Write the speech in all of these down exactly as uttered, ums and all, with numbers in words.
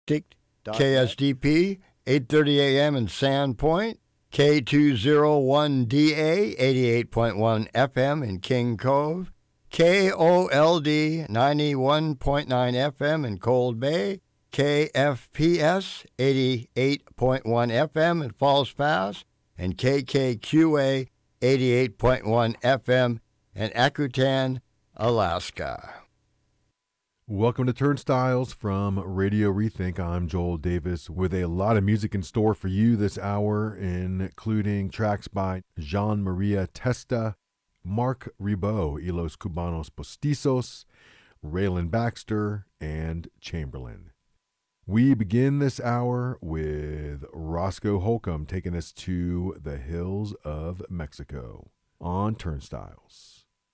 K S D P, eight thirty a.m. in Sandpoint, K two oh one D A, eighty-eight point one F M in King Cove, K O L D, ninety-one point nine F M in Cold Bay, K F P S, eighty-eight point one F M in Falls Pass, and K K Q A, eighty-eight point one F M in Akutan, Alaska. Welcome to Turnstiles from Radio Rethink. I'm Joel Davis with a lot of music in store for you this hour, including tracks by Jean Maria Testa, Mark Ribot, Y Los Cubanos Postizos, Raylan Baxter, and Chamberlain. We begin this hour with Roscoe Holcomb taking us to the hills of Mexico on Turnstiles.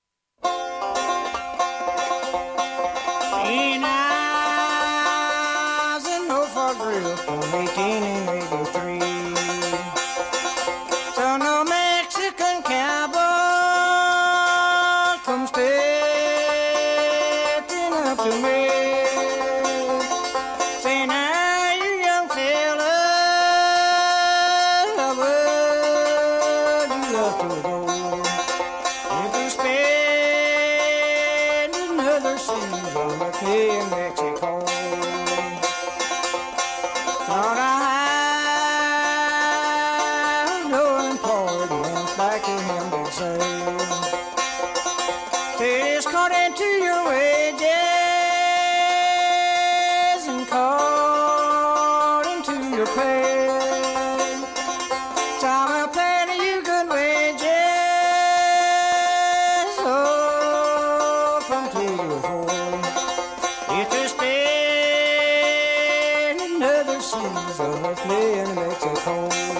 Eighteen hours in Norfolk Grill from eighteen eighty-three. So no Mexican cowboy come stepping up to me, saying, "Now you young fella, where'd you love to go? If you spend another season with me in Mexico." Thought I had no employment back to him to say, "Said it's according to your wages and according to your pay. So I will pay to you good wages, oh, from three to four. If you spend another season with me in Mexico."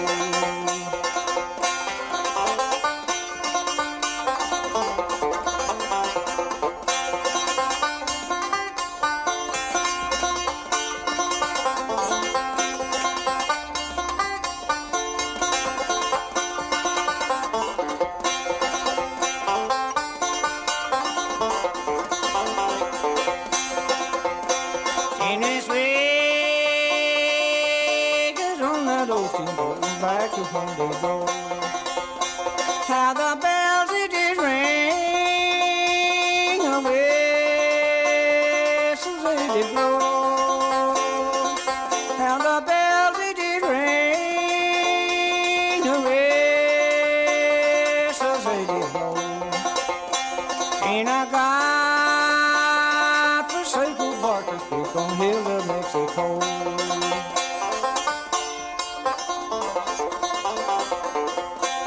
In this Vegas on that old steamboat back to home they go. How the bells it did ring, the whistles they did blow. How the bells it did ring, the whistles they did blow. In a God-forsaken barker speak on hills of Mexico.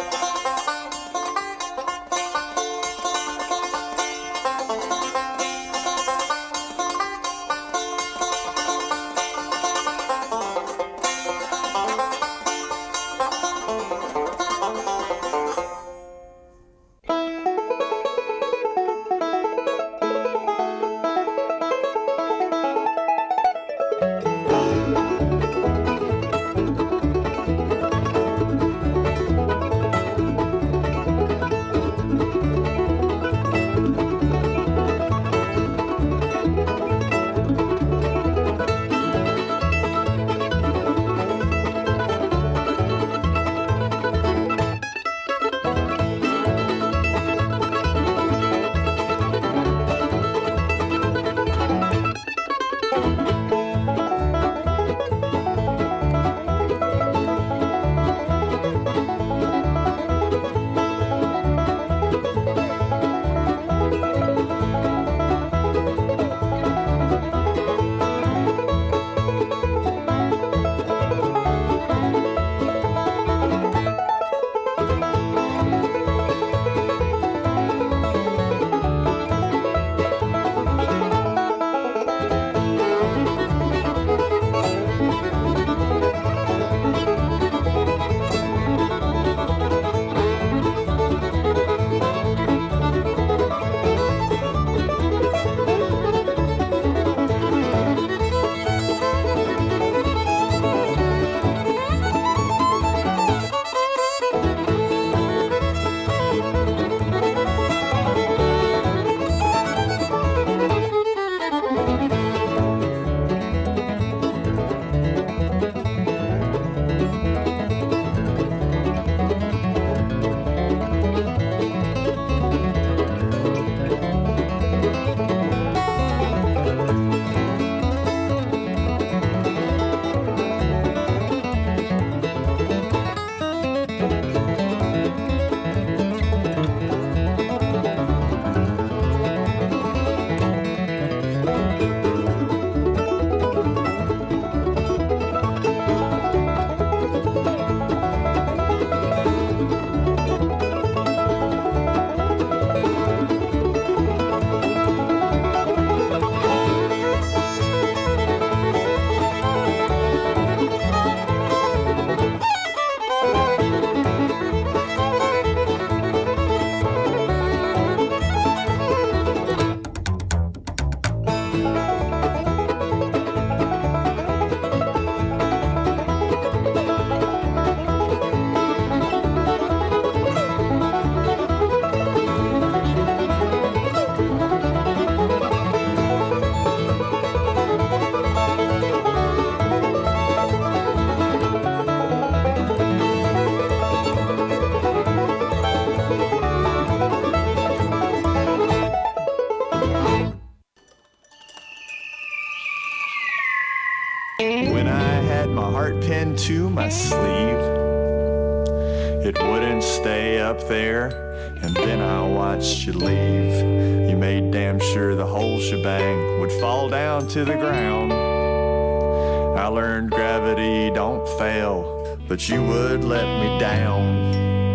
When I had my heart pinned to my sleeve, it wouldn't stay up there, and then I watched you leave. You made damn sure the whole shebang would fall down to the ground. I learned gravity don't fail, but you would let me down.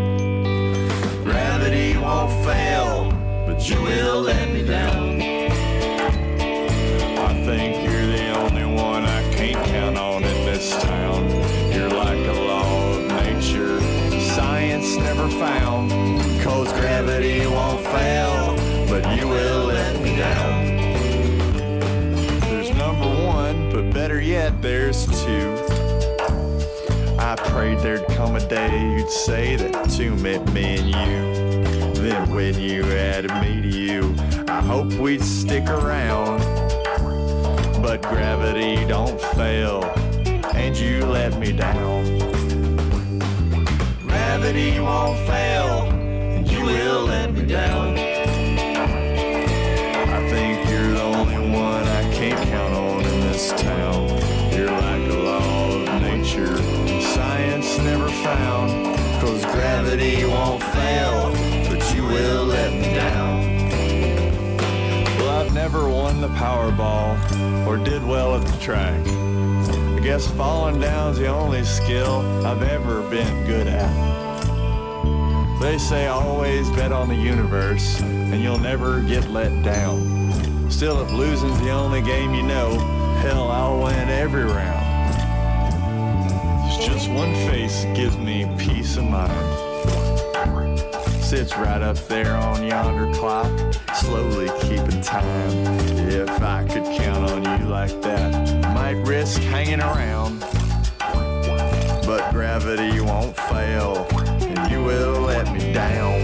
Gravity won't fail, but you will let me down. I think you're the only one I can't count on in this town. You're like a law of nature science never found. Cause gravity won't fail, but you will let me down. There's number one, but better yet, there's two. I prayed there'd come a day you'd say that two meant me and you. Then when you added me to you, I hoped we'd stick around. But gravity don't fail, and you let me down. Gravity won't fail, and you will let me down. I think you're the only one I can't count on in this town. You're like a law of nature science never found. Cause gravity won't fail, but you will let me down. Well, I've never won the Powerball or did well at the track. I guess falling down's the only skill I've ever been good at. They say always bet on the universe and you'll never get let down. Still, if losing's the only game you know, hell, I'll win every round. There's just one face that gives me peace of mind. Sits right up there on yonder clock, slowly keeping time. If I could count on you like that, I might risk hanging around. But gravity won't fail, and you will let me down.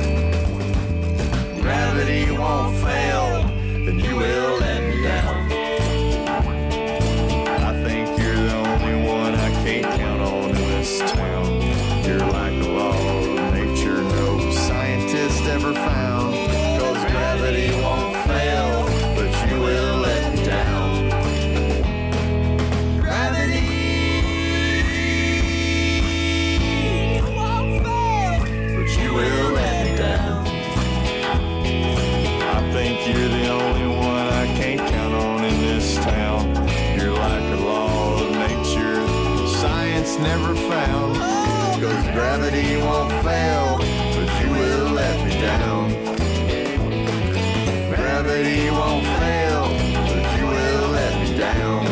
Gravity won't fail, and you will let me down. I think you're the only one I can't count on in this town. You're like a law of nature no scientist ever found. Cause gravity won't fail, but you will let me down. Will let me down. I think you're the only one I can't count on in this town. You're like a law of nature science never found. Cause gravity won't fail, but you will let me down. Gravity won't fail, but you will let me down.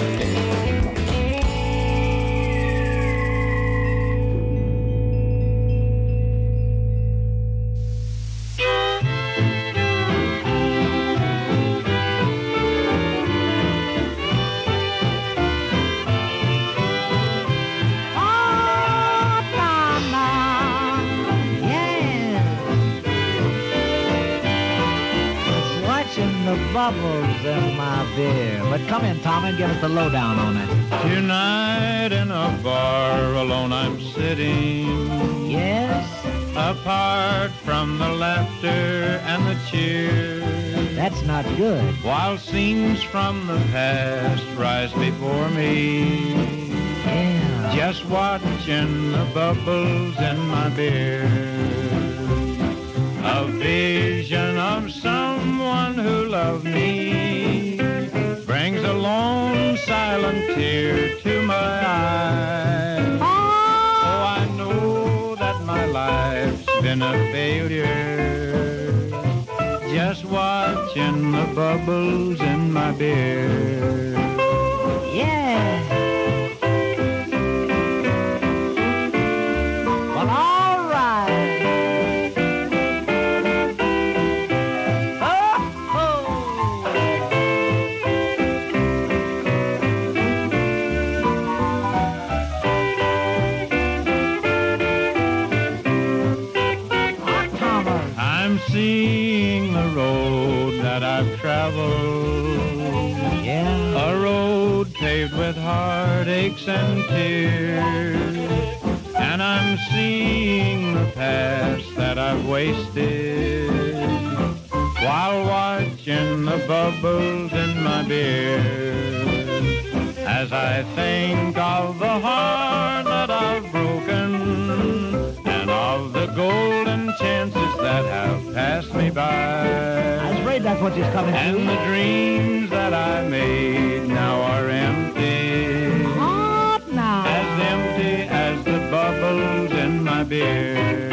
Bubbles in my beer. But come in, Tom, and give us the lowdown on it. Tonight in a bar alone I'm sitting. Yes? Apart from the laughter and the cheer. That's not good. While scenes from the past rise before me. Yeah. Just watching the bubbles in my beer. A vision of someone who loved me brings a long silent tear to my eye. Oh, I know that my life's been a failure, just watching the bubbles in my beer. Yeah. Well, all right. Seeing the road that I've traveled, yeah, a road paved with heartaches and tears, and I'm seeing the past that I've wasted while watching the bubbles in my beer. as I think of the heart that I've broken and of the golden chances that have passed me by. I was afraid that's what you're coming to. And the dreams that I made now are empty. Hot now. As empty as the bubbles in my beer.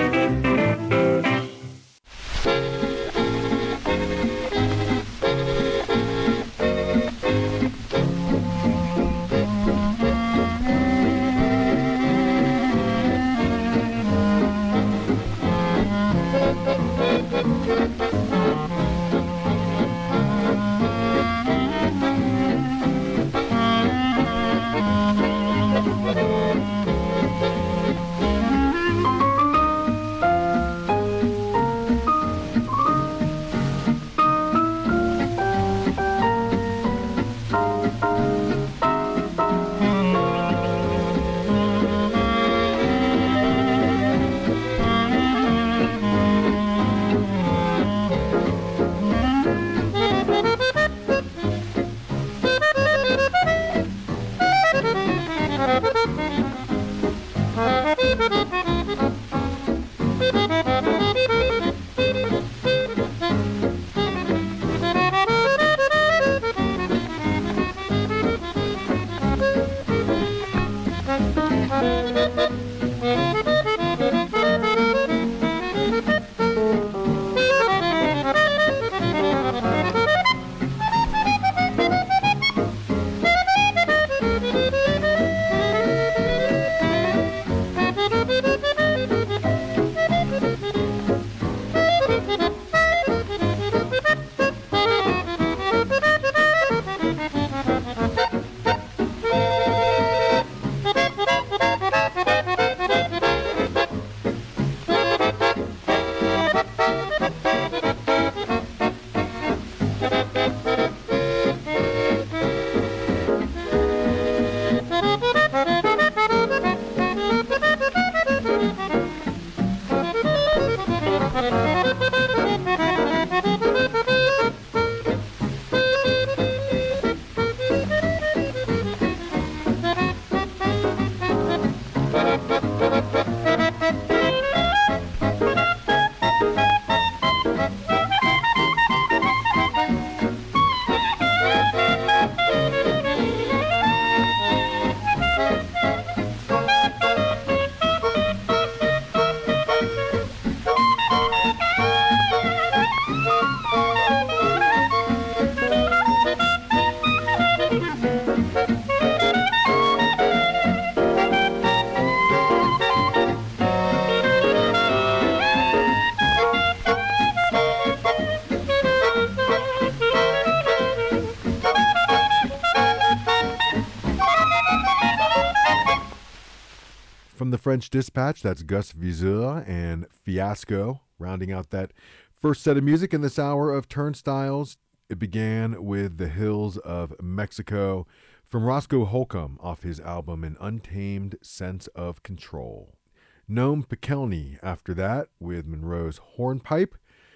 From the French Dispatch, that's Gus Viseur and Fiasco, rounding out that first set of music in this hour of Turnstiles. It began with The Hills of Mexico from Roscoe Holcomb off his album An Untamed Sense of Control. Noam Pikelny after that with Monroe's Hornpipe,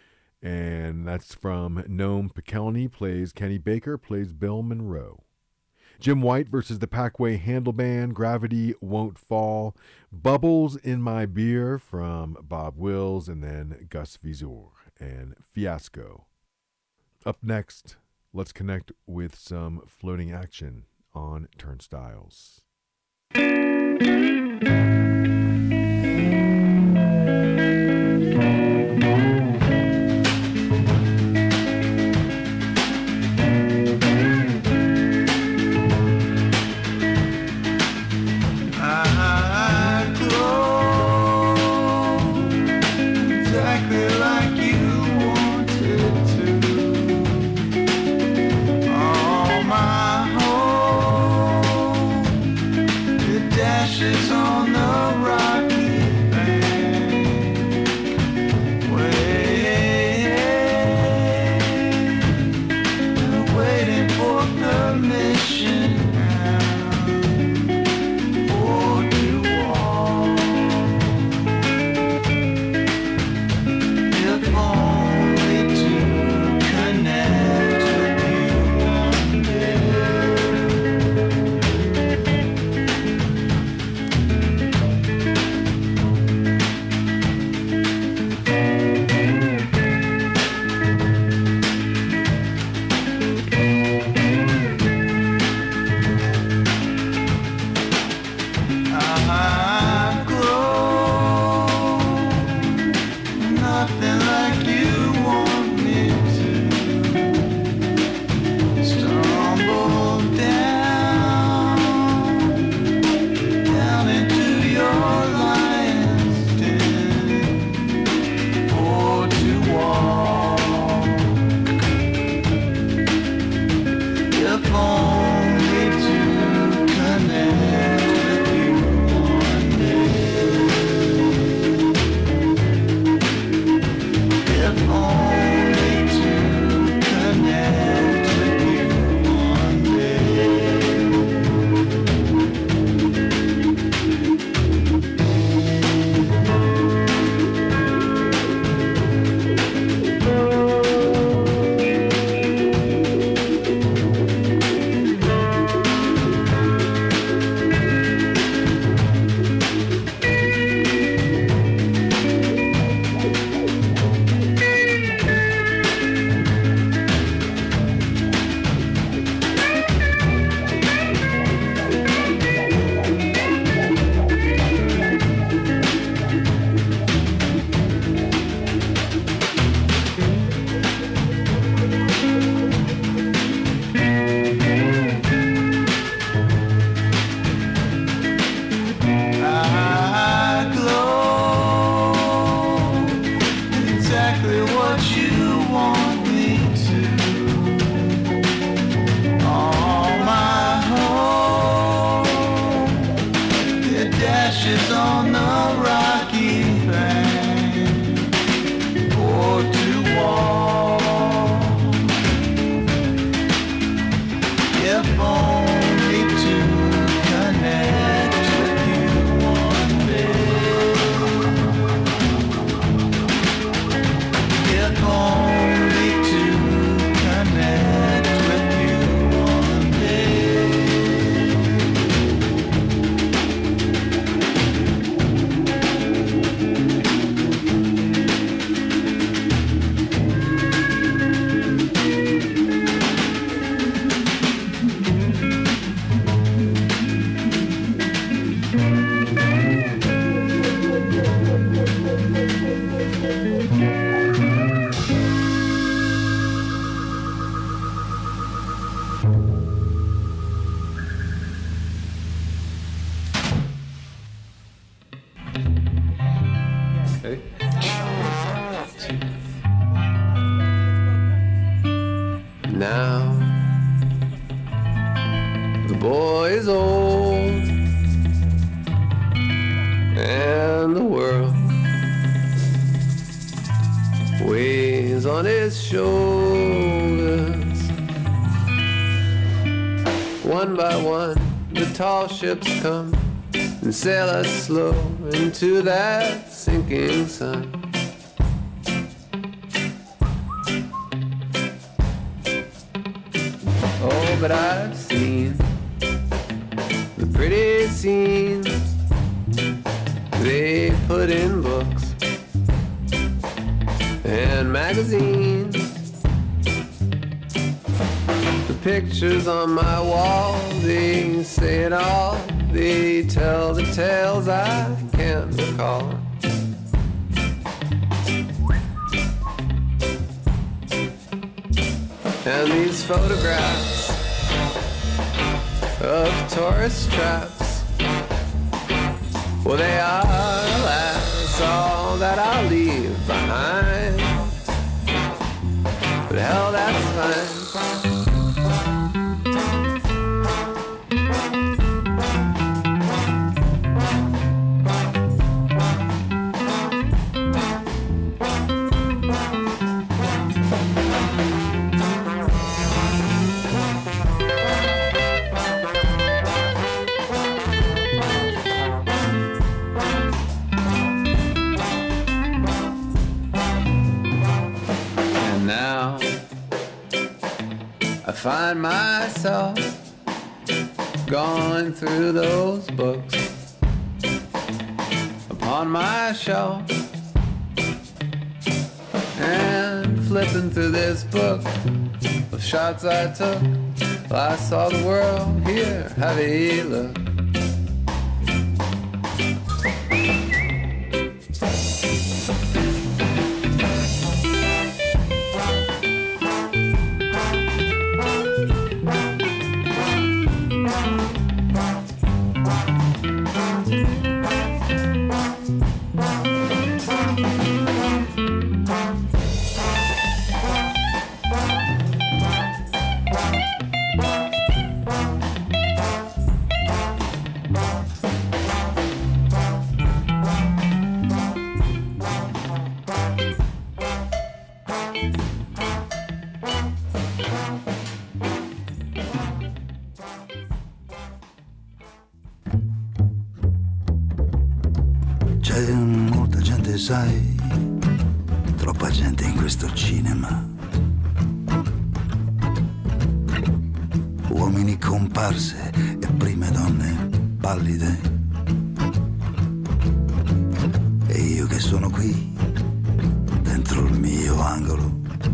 and that's from Noam Pikelny, plays Kenny Baker, plays Bill Monroe. Jim White versus the Packway Handle Band, Gravity Won't Fall. Bubbles in My Beer from Bob Wills, and then Gus Viseur and Fiasco. Up next, let's connect with some floating action on Turnstiles. On and the world weighs on his shoulders. One by one, the tall ships come and sail us slow into that sinking sun. Oh, but I've seen the pretty scenes they put in books and magazines. The pictures on my wall, they say it all. They tell the tales I can't recall. And these photographs of tourist traps, well, they are, alas, all that I'll leave behind. But hell, that's fine. Find myself going through those books upon my shelf and flipping through this book of shots I took. Well, I saw the world here, have a look. C'è molta gente, sai, troppa gente in questo cinema. Uomini comparse e prime donne pallide. E io che sono qui, dentro il mio angolo.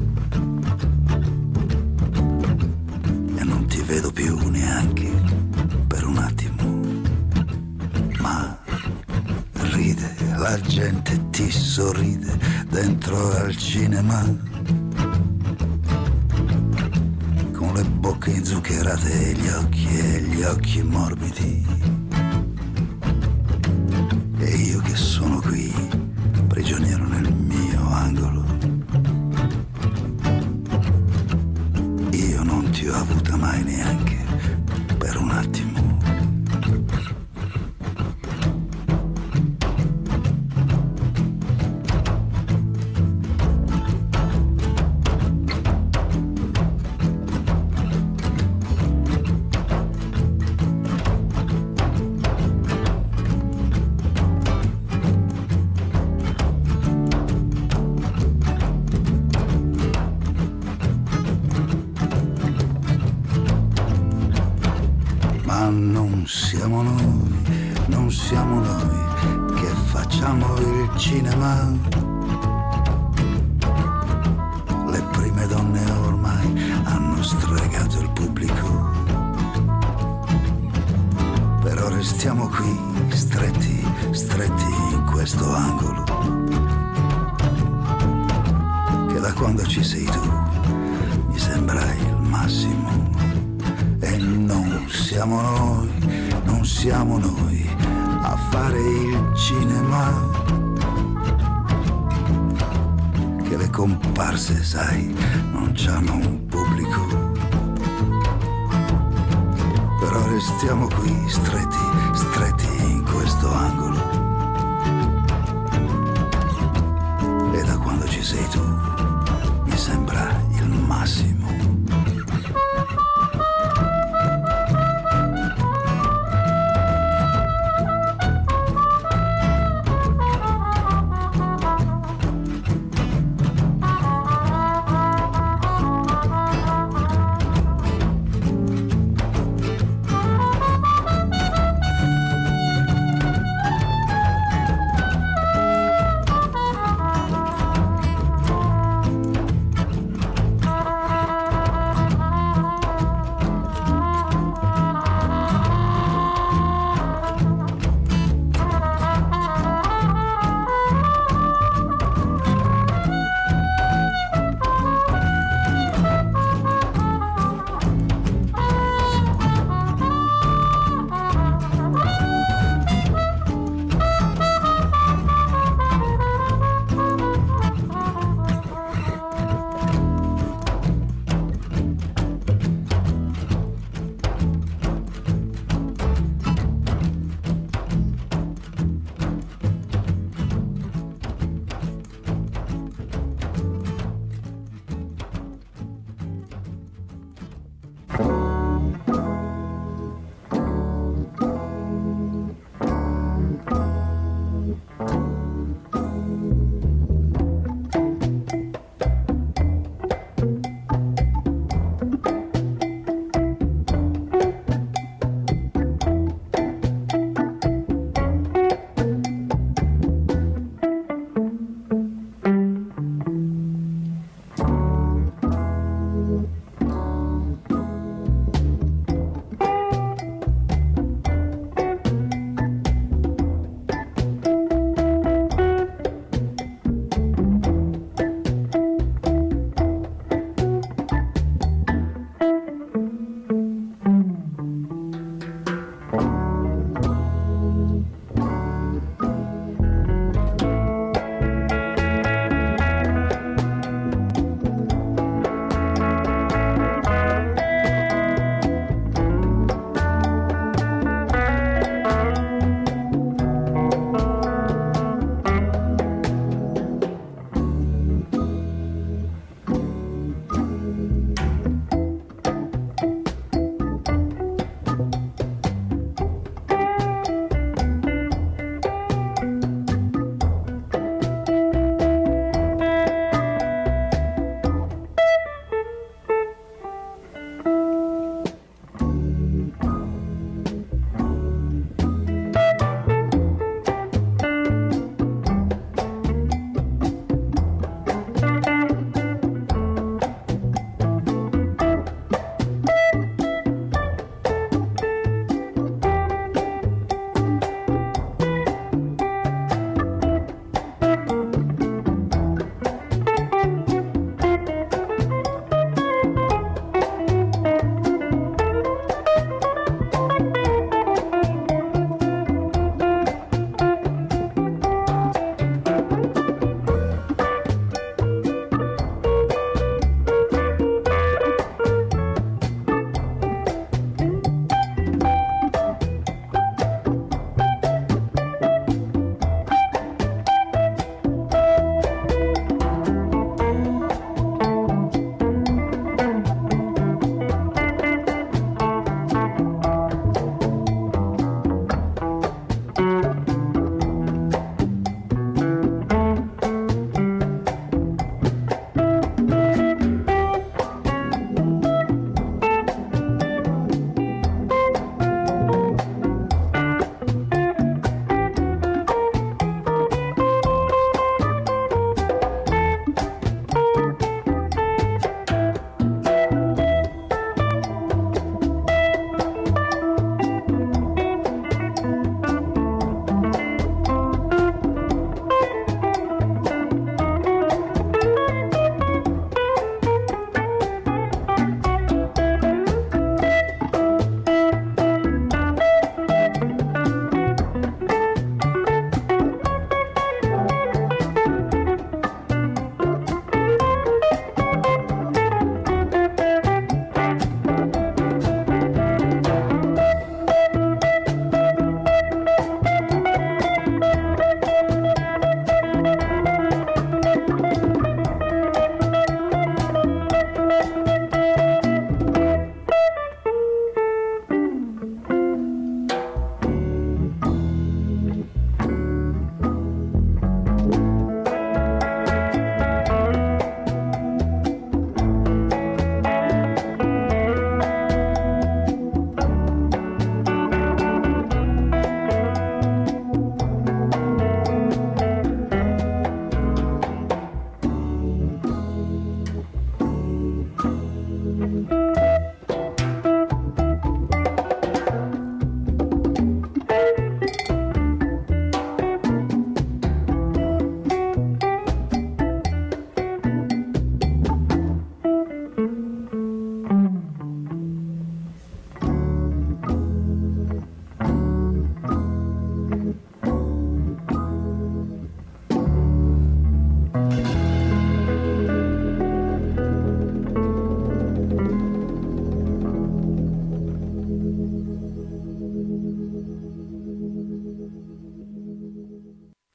E non ti vedo più neanche per un attimo. Ma ride, la gente ti sorride dentro al cinema, con le bocche inzuccherate e gli occhi e gli occhi morbidi. E io che sono qui, prigioniero nel mio angolo. Io non ti ho avuta mai neanche per un attimo. Non siamo noi, non siamo noi che facciamo il cinema. Le prime donne ormai hanno stregato il pubblico. Però restiamo qui, stretti, stretti in questo angolo. Che da quando ci sei tu mi sembra il massimo. E non siamo noi, non siamo noi a fare il cinema. Che le comparse, sai, non c'hanno un pubblico. Però restiamo qui, stretti, stretti in questo angolo.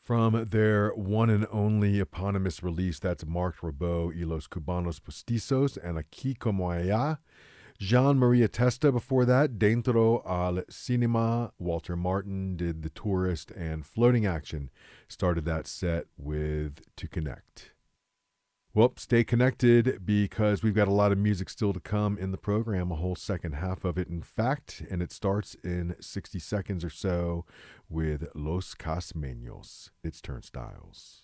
From their one and only eponymous release, that's Marc Ribot y los Cubanos Postizos, and Aquí Como Allá. Jean Maria Testa before that, Dentro al Cinema. Walter Martin did The Tourist, and Floating Action started that set with To Connect. Well, stay connected because we've got a lot of music still to come in the program, a whole second half of it, in fact, and it starts in sixty seconds or so with Los Casmeños. It's Turnstiles.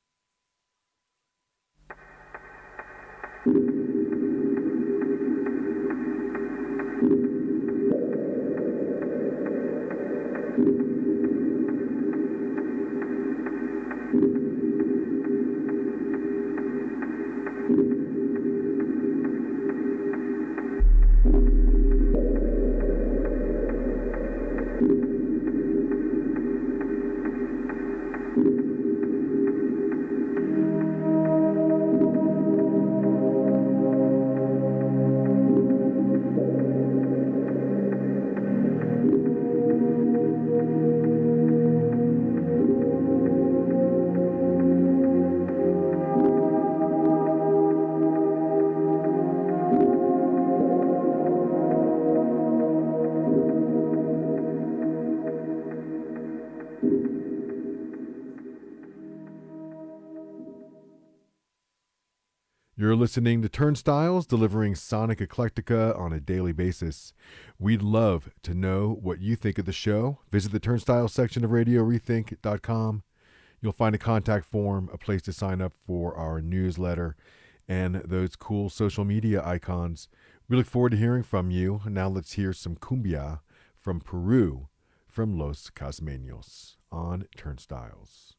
You're listening to Turnstiles, delivering sonic eclectica on a daily basis. We'd love to know what you think of the show. Visit the Turnstiles section of radio rethink dot com. You'll find a contact form, a place to sign up for our newsletter, and those cool social media icons. We look forward to hearing from you. Now let's hear some cumbia from Peru from Los Casmeños on Turnstiles.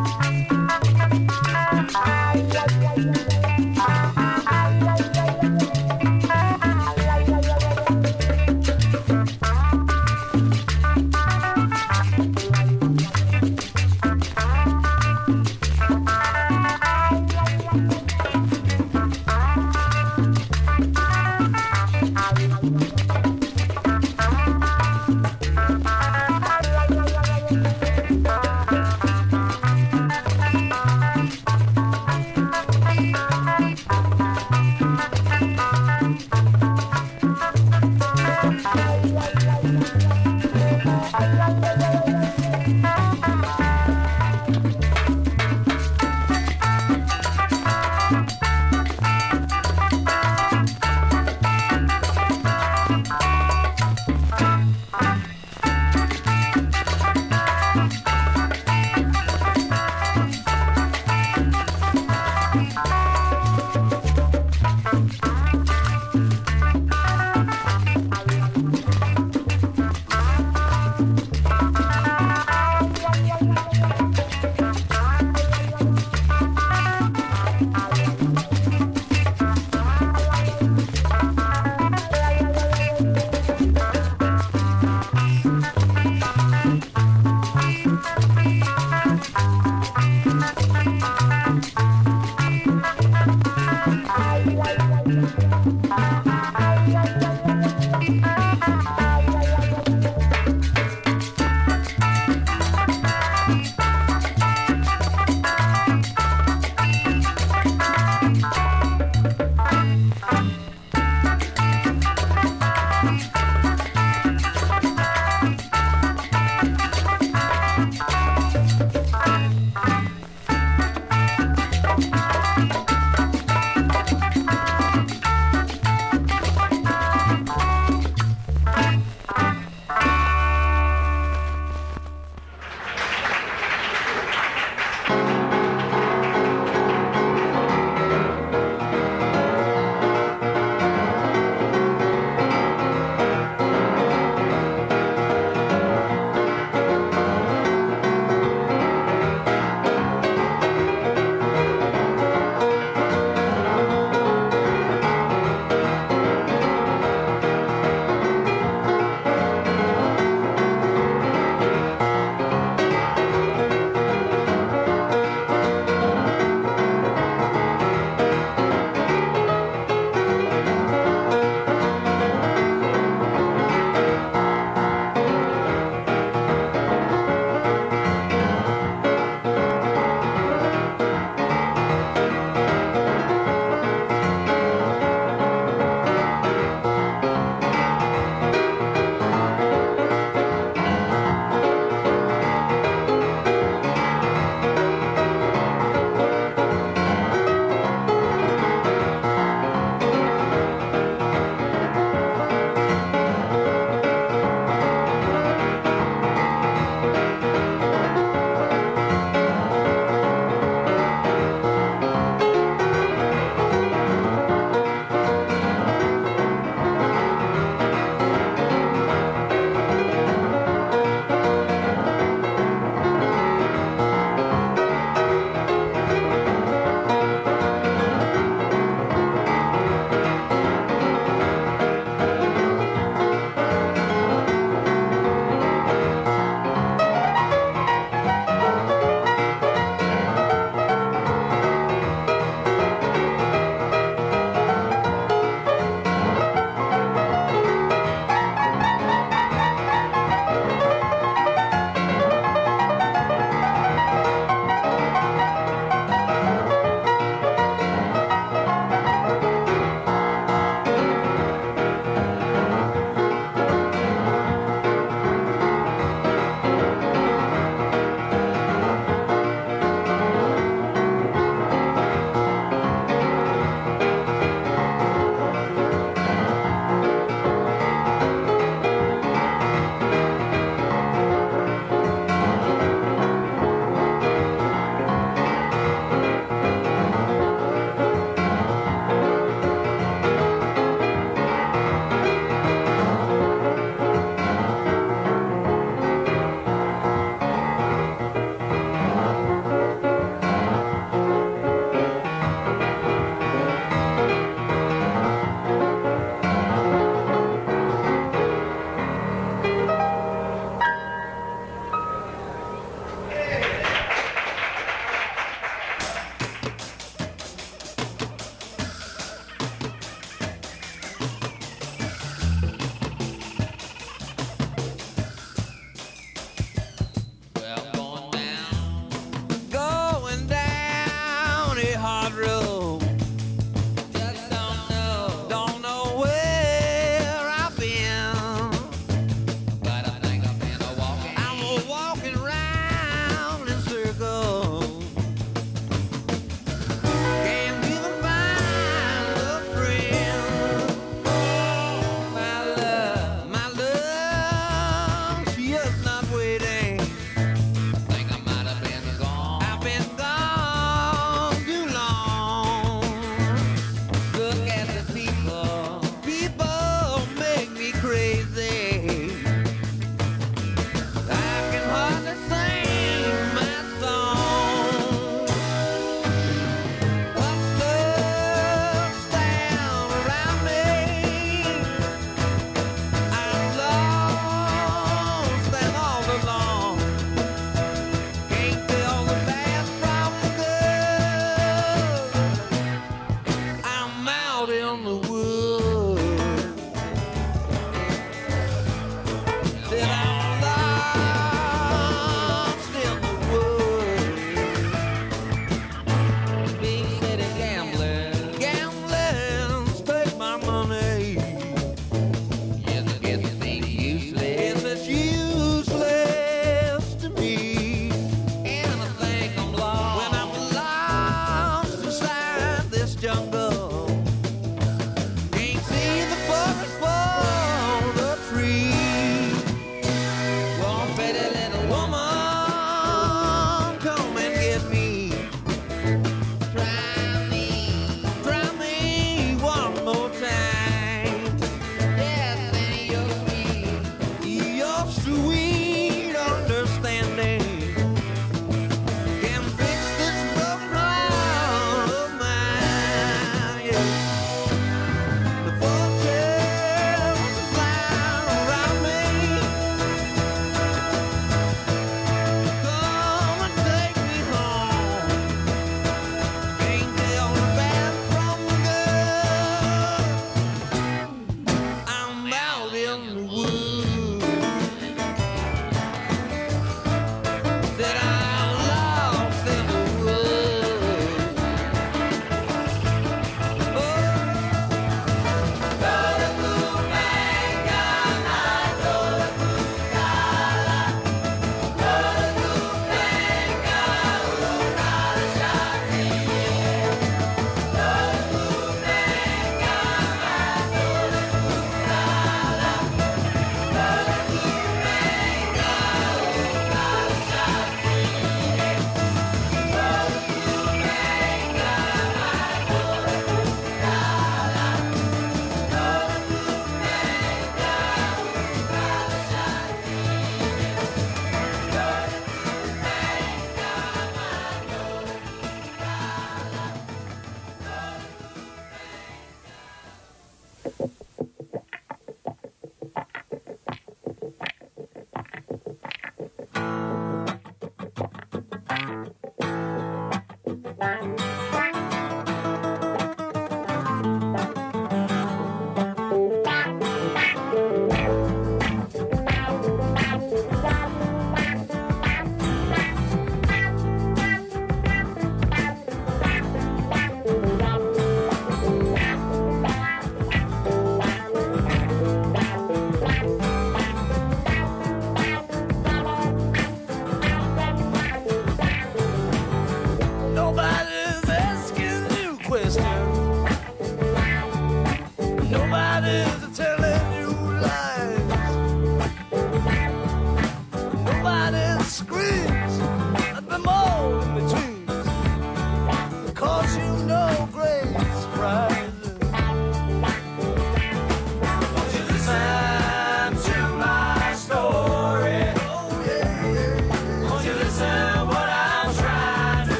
Ay,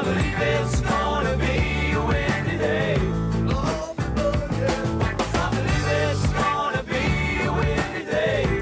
I believe it's gonna be a windy day. Oh, oh yeah. 'Cause I believe it's gonna be a windy day.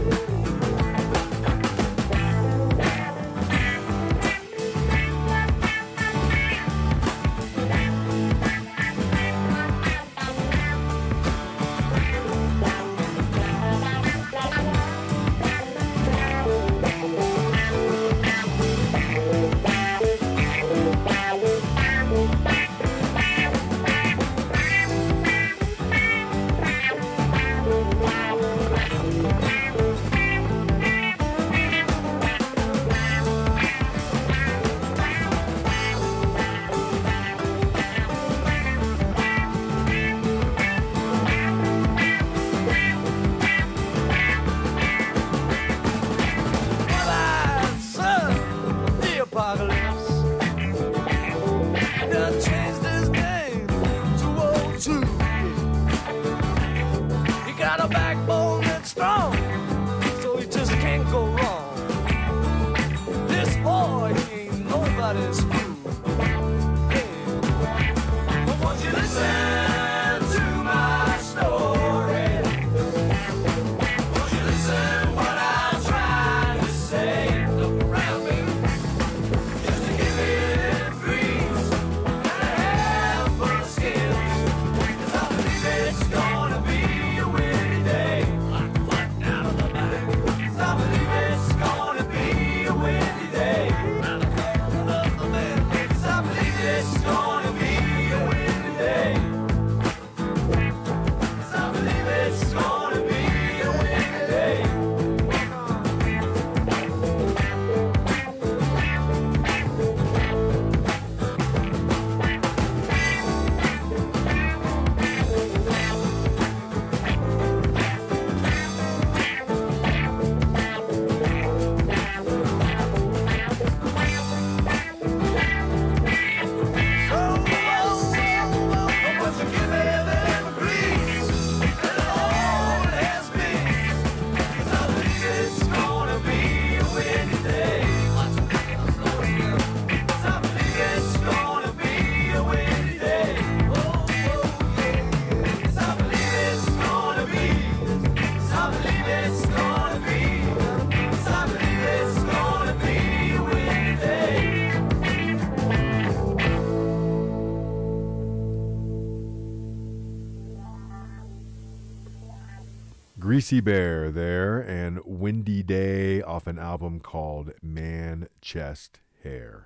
Greasy Bear there, and Windy Day off an album called Man Chest Hair.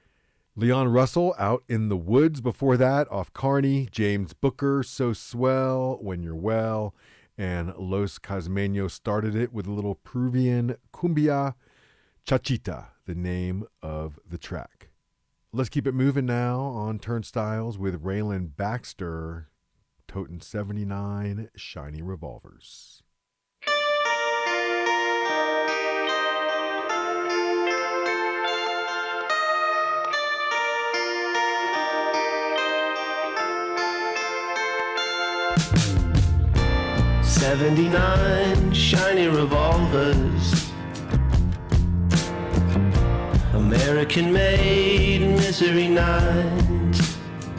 Leon Russell, Out in the Woods before that, off Carney. James Booker, So Swell, When You're Well. And Los Cosmeños started it with a little Peruvian cumbia, Chachita, the name of the track. Let's keep it moving now on Turnstiles with Raylan Baxter, toting seventy-nine Shiny Revolvers. seventy-nine shiny revolvers, American-made misery nights.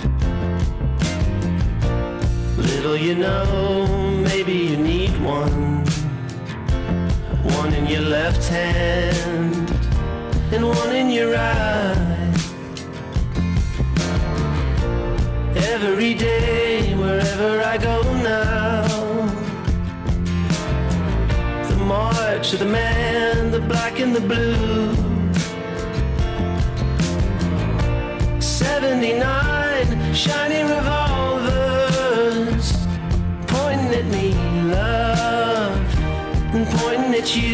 Little you know, maybe you need one. One in your left hand and one in your right. Every day, wherever I go now, the march of the man, the black and the blue. seventy-nine shiny revolvers, pointing at me, love, and pointing at you.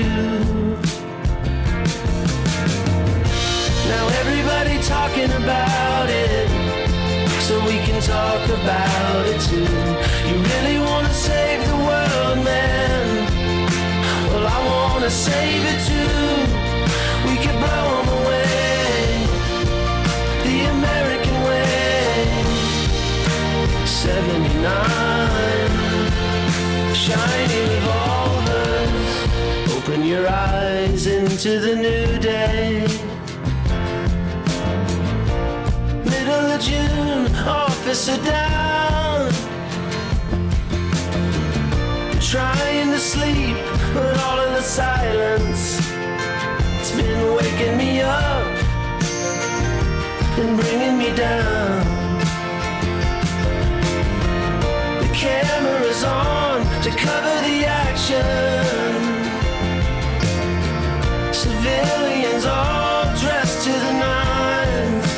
Now everybody talking about it, so we can talk about it too. You really wanna save the world, man? Well, I wanna save it too. We could blow them away the American way. seventy-nine shiny revolvers, open your eyes into the new day. of June, officer down. Trying to sleep, but all of the silence, it's been waking me up and bringing me down. The camera's on to cover the action. Civilians all dressed to the nines,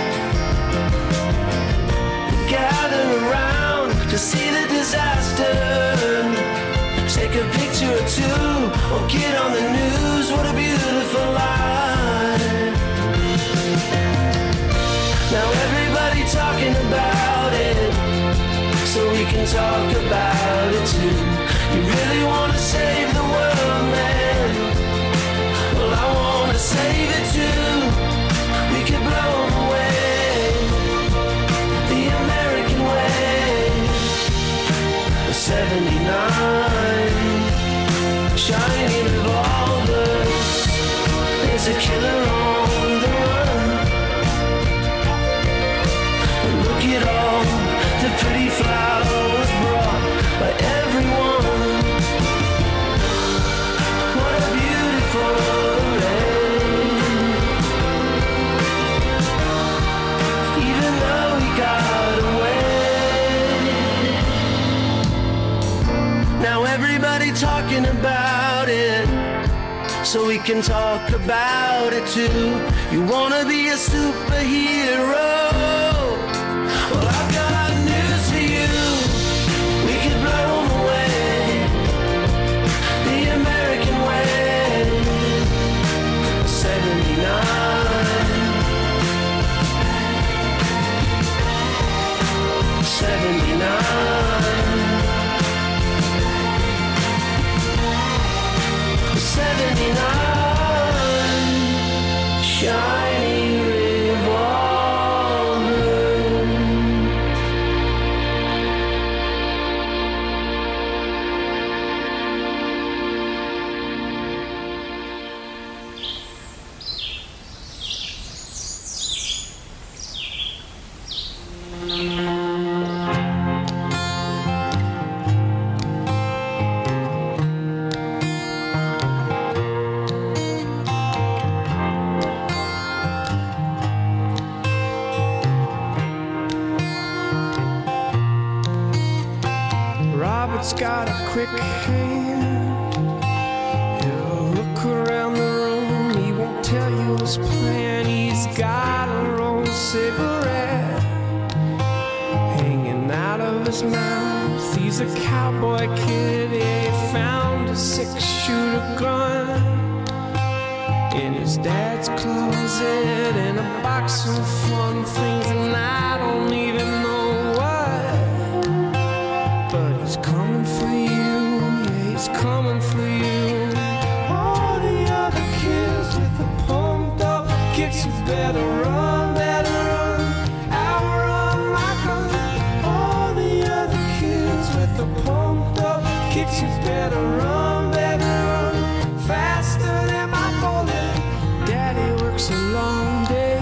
gather around to see the disaster. Take a picture or two, or get on the news. What a beautiful life. Now everybody talking about it, so we can talk about it too. You really wanna save the world, man? Well, I wanna save it too. We could blow them away the American way. seventy-nine shiny revolvers. There's a killer on the run. Look at all the pretty flowers brought by everyone. What a beautiful array. Even though he got away. Now everybody talking about it, so we can talk about it too. You wanna be a superhero? Well, I've got news for you. We could blow them away the American way. seventy-nine seventy-nine seventy-nine shiny revolvers. Robert's got a quick hand. He'll look around the room. He won't tell you his plan. He's got a rolled cigarette hanging out of his mouth. He's a cowboy kid. He found a six-shooter gun in his dad's closet, in a box of fun things, and I don't even know what. But he's coming for you, yeah, he's coming for you. All the other kids with the pumped up kicks, you better run, better run. I'll run my gun. All the other kids with the pumped up kicks, you better run, better run. Faster than my bullet. Daddy works a long day.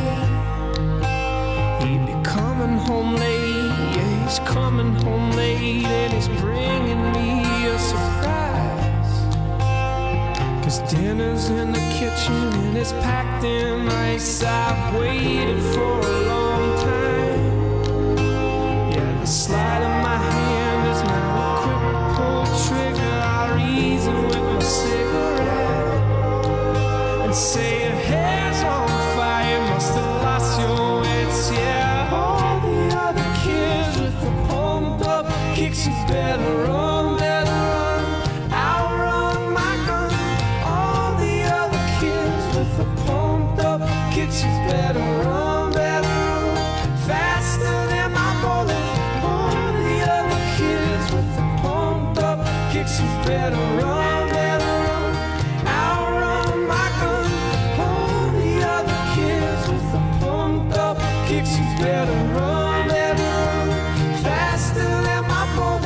He'd be coming home late, yeah, he's coming home late, and he's bringing me a surprise. Cause dinner's in the kitchen and it's packed in ice. I've waited for a long time. Yeah, the sleight of my hand is not a quick pull trigger. I reason with my cigarette and say your hair's on fire, must have lost your wits. Yeah, all the other kids with the pumped up kicks, you better run, better run. I'll run my gun. All the other kids with the pumped up kicks, you better run, better run. Faster than my bullet. All the other kids with the pumped up kicks, you better run, better run. I'll run my gun. All the other kids with the pumped up kicks, you better run, better run. Faster than my bullet.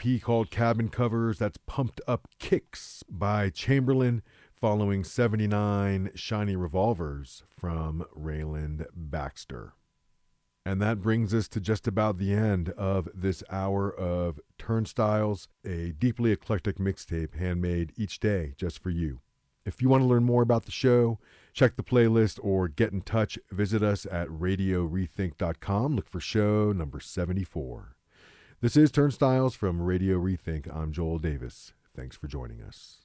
P called Cabin Covers. That's Pumped Up Kicks by Chamberlain, following seventy-nine Shiny Revolvers from Rayland Baxter. And that brings us to just about the end of this hour of Turnstiles, a deeply eclectic mixtape handmade each day just for you. If you want to learn more about the show, check the playlist, or get in touch, visit us at radio rethink dot com. Look for show number seventy-four. This is Turnstiles from Radio Rethink. I'm Joel Davis. Thanks for joining us.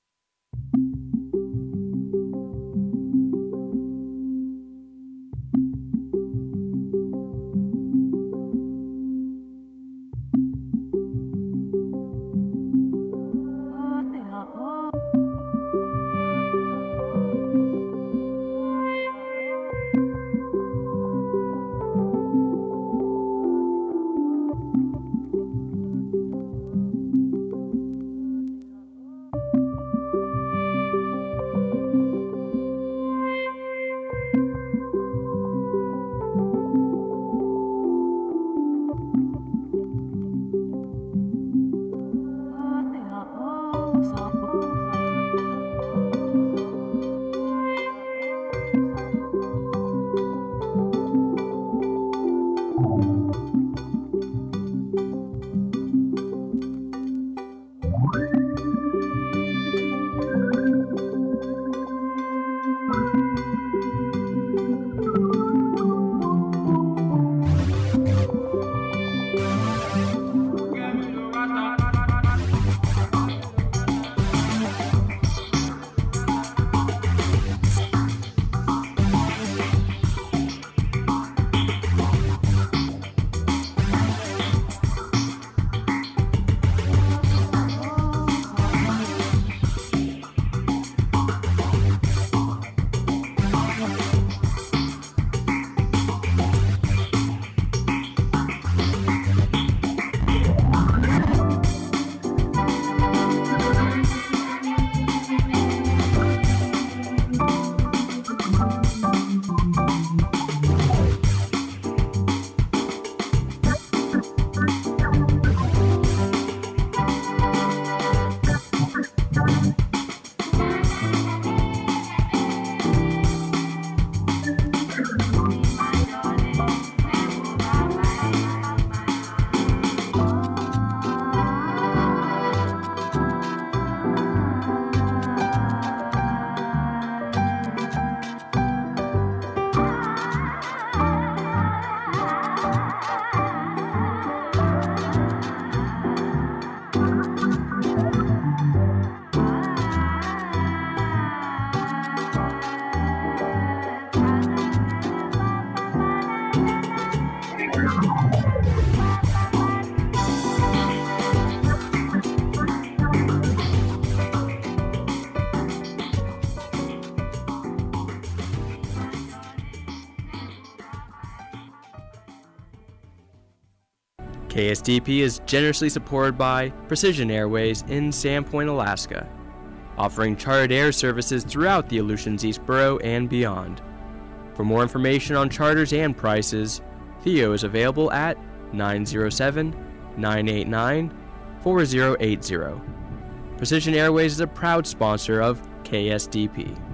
K S D P is generously supported by Precision Airways in Sandpoint, Alaska, offering chartered air services throughout the Aleutians East Borough and beyond. For more information on charters and prices, Theo is available at nine oh seven, nine eight nine, four oh eight oh. Precision Airways is a proud sponsor of K S D P.